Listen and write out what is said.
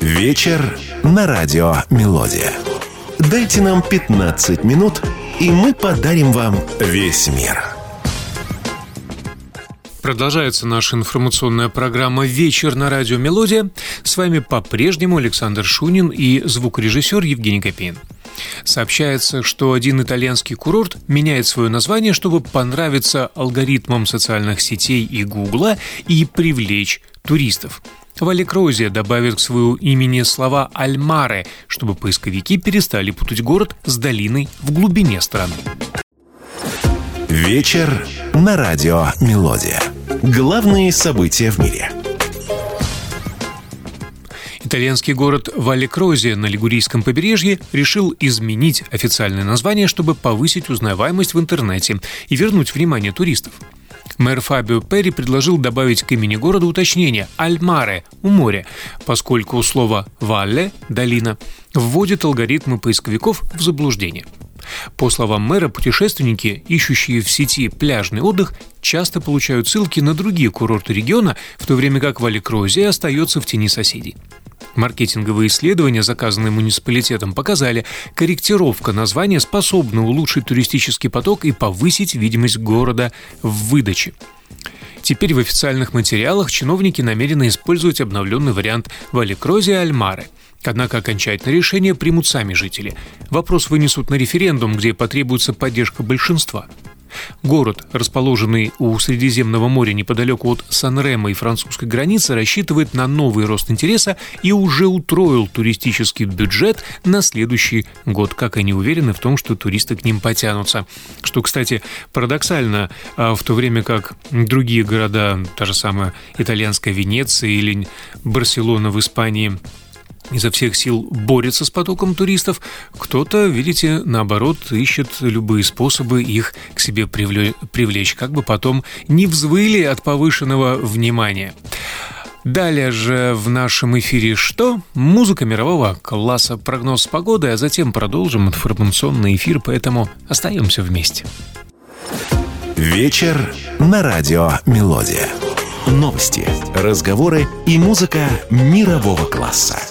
Вечер на радио «Мелодия». Дайте нам 15 минут, и мы подарим вам весь мир. Продолжается наша информационная программа «Вечер на радио «Мелодия». С вами по-прежнему Александр Шунин и звукорежиссер Евгений Копейн. Сообщается, что один итальянский курорт меняет свое название, чтобы понравиться алгоритмам социальных сетей и Гугла и привлечь туристов. Вале Кроузия добавит к своему имени слова «Аль-Маре», чтобы поисковики перестали путать город с долиной в глубине страны. Вечер на радио «Мелодия». Главные события в мире. Итальянский город Вале Кроузия на Лигурийском побережье решил изменить официальное название, чтобы повысить узнаваемость в интернете и вернуть внимание туристов. Мэр Фабио Перри предложил добавить к имени города уточнение «Аль-Маре» – «у моря», поскольку слово «Валле» – «долина» вводит алгоритмы поисковиков в заблуждение. По словам мэра, путешественники, ищущие в сети пляжный отдых, часто получают ссылки на другие курорты региона, в то время как Вале Кроузия остается в тени соседей. Маркетинговые исследования, заказанные муниципалитетом, показали, корректировка названия способна улучшить туристический поток и повысить видимость города в выдаче. Теперь в официальных материалах чиновники намерены использовать обновленный вариант Вале Кроузия Аль-Маре. Однако окончательное решение примут сами жители. Вопрос вынесут на референдум, где потребуется поддержка большинства. Город, расположенный у Средиземного моря неподалеку от Сан-Ремо и французской границы, рассчитывает на новый рост интереса и уже утроил туристический бюджет на следующий год, как они уверены в том, что туристы к ним потянутся. Что, кстати, парадоксально, в то время как другие города, та же самая итальянская Венеция или Барселона в Испании, изо всех сил борется с потоком туристов, кто-то, видите, наоборот, ищет любые способы их к себе привлечь, как бы потом не взвыли от повышенного внимания. Далее же в нашем эфире что? Музыка мирового класса, прогноз погоды, а затем продолжим информационный эфир, поэтому остаемся вместе. Вечер на радио «Мелодия». Новости, разговоры и музыка мирового класса.